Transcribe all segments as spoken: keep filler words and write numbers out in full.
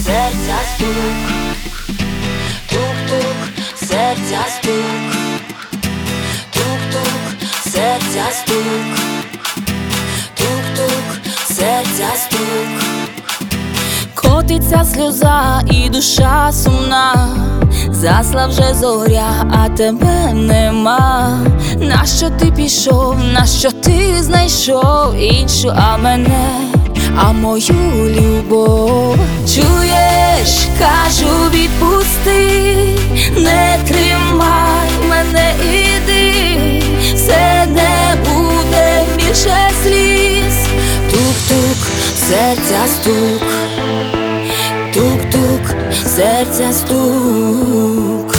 серця стук, тук-тук, серця стук, тук-тук, серця стук, тук-тук, серця стук. Котиться сльоза і душа сумна, засла вже зоря, а тебе нема. Нащо ти пішов, нащо ти знайшов іншу, а мене, а мою любов? Чуєш, кажу, відпусти, не тримай мене, іди, все не буде більше сліз. Тук-тук, серця стук, тук-тук, серця стук.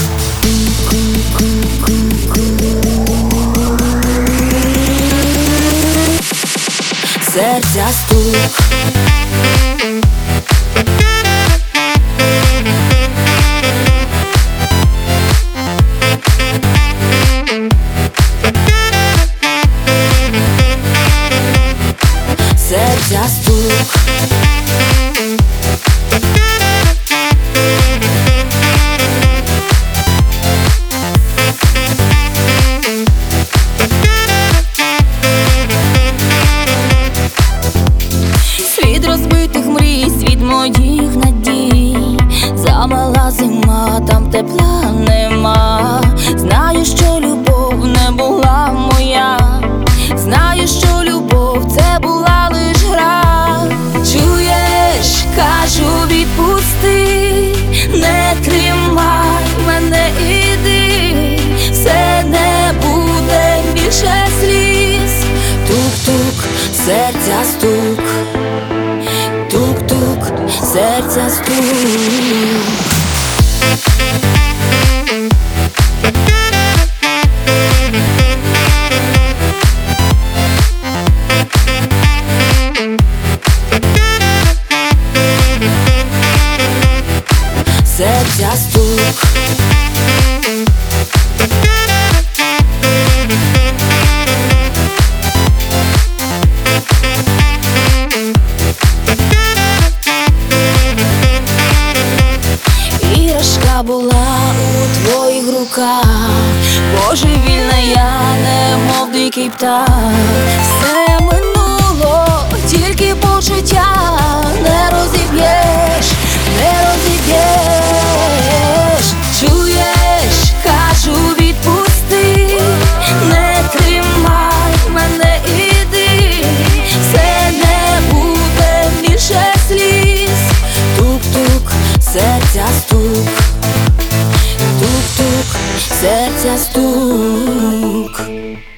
Серця стук. Серця стук. Світ розбитих мрій, світ моїх надій, замала зима, там тепла нема. Знаю, що любов не була моя, знаю, що любов це була лиш гра. Чуєш, кажу, відпусти, не тримай мене, іди, все не буде більше сліз. Тук-тук, серця стук, тук-тук, серця стук. Серця стук. Іграшка була у твоїх руках, божевільна я, немов дикий птах. Все минуло, тільки почуття не розіб'єш, не розіб'єш. Чуєш, кажу, відпусти, не тримай мене, іди, все не буде більше сліз. Тук-тук, серця стук, тук-тук, серця стук.